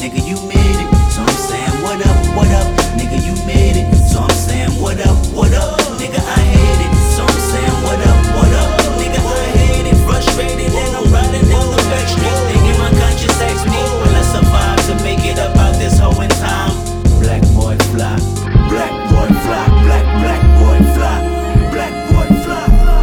nigga, you made it. So I'm saying, what up, nigga, you made it. So I'm saying, what up, nigga, I hate it. So I'm saying, what up, nigga, I hate it. Frustrated and I'm riding down the back streets, thinking my conscience asks me, will I survive to make it up out this hoe in time? Black boy fly, black boy fly, black boy fly, black boy fly.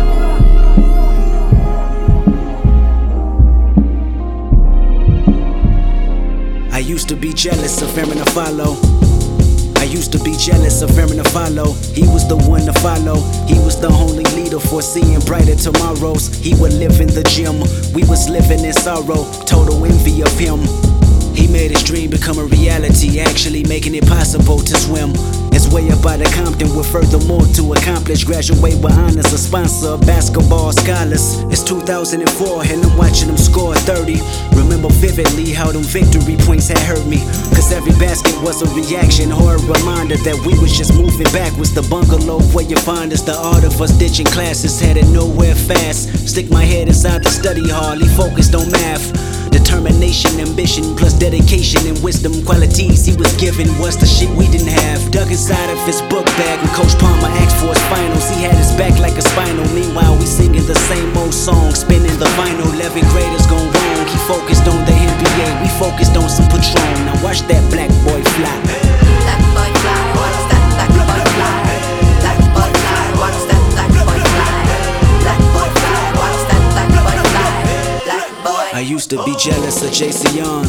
I used to be jealous of Aaron to follow. I used to be jealous of Aaron to follow. He was the one to follow. He was the only leader foreseeing brighter tomorrows. He would live in the gym. We was living in sorrow. Total envy of him. He made his dream become a reality, actually making it possible to swim. It's way up out of Compton with furthermore to accomplish. Graduate with honors, a sponsor of basketball scholars. It's 2004 and I'm watching them score 30. Remember vividly how them victory points had hurt me. Cause every basket was a reaction or a reminder that we was just moving backwards. The bungalow where you find us, the art of us ditching classes, headed nowhere fast. Stick my head inside the study hall, he focused on math. Determination, ambition, plus dedication and wisdom qualities he was given was the shit we didn't have. Dug inside of his book bag and Coach Palmer asked for his finals. He had his back like a spinal. Meanwhile, we singing the same old song, spinning the vinyl. 11th graders gone wrong. He focused on the NBA, we focused on some Patron. Now watch that black boy fly. Black boy fly, watch that black boy fly. Black boy fly, watch that black boy fly. Black boy fly, watch that black boy fly. Black boy. I used to be jealous of JC Young.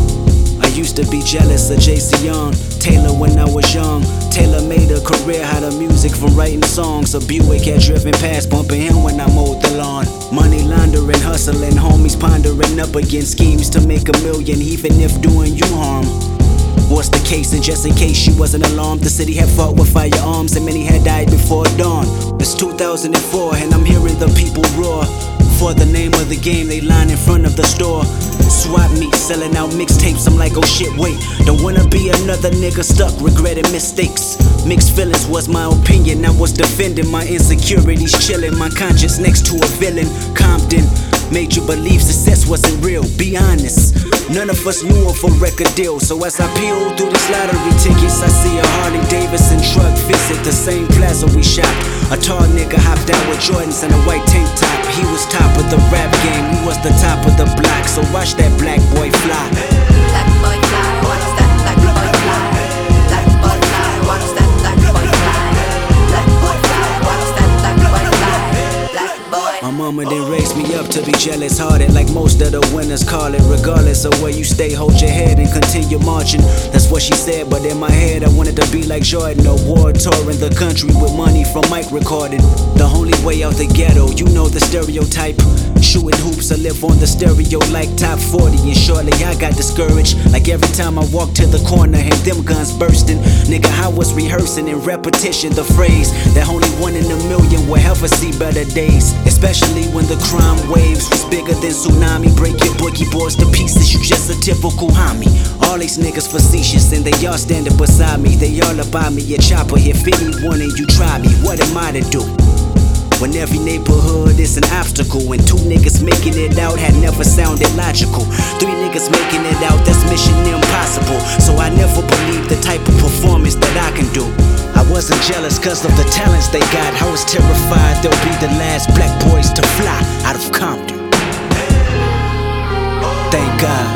I used to be jealous of JC Young. Taylor when I was young. Taylor made a career out of music from writing songs. A Buick had driven past, bumping him when I mowed the lawn. Money laundering, hustling, homies pondering up against schemes to make $1 million, even if doing you harm. What's the case? And just in case you wasn't alarmed, the city had fought with firearms and many had died before dawn. It's 2004 and I'm hearing the people roar. For the name of the game, they line in front of the store. Swap meet, selling out mixtapes. I'm like, oh shit, wait. Don't wanna be another nigga stuck regretting mistakes. Mixed feelings was my opinion. I was defending my insecurities, chilling my conscience next to a villain. Compton made you believe success wasn't real. Be honest, none of us knew of a record deal. So as I peel through these lottery tickets, I see a Harley Davidson truck visit the same plaza we shopped. A tall nigga hopped out with Jordans and a white tank top. He was top of the rap game, we was the top of the block. So watch that black boy fly. Black boy fly, watch that black boy fly. Black boy fly, watch that black boy fly. Black boy fly, watch that black boy fly. Black boy. My mama didn't raise me up to be jealous hearted like most of the winners call it. Regardless of where you stay, hold your head and continue marching. That's what she said, but in my head I wanted to be like Jordan. Award touring the country with money from mic recording. The only way out the ghetto, you know the stereotype. Shooting hoops, I live on the stereo like top 40. And shortly I got discouraged, like every time I walked to the corner and them guns bursting. Nigga, I was rehearsing in repetition the phrase that only 1 in a million will ever see better days. Especially when the crime waves was bigger than tsunami. Break your boogie boards to pieces, you just a typical homie. All these niggas facetious and they all standing beside me. They all about me, a chopper here, 51 and you try me. What am I to do? When every neighborhood is an obstacle, and 2 niggas making it out had never sounded logical. 3 niggas making it out, that's mission impossible. So I never believed the type of performance that I can do. I wasn't jealous cause of the talents they got. I was terrified they'll be the last black boys to fly out of Compton. Thank God.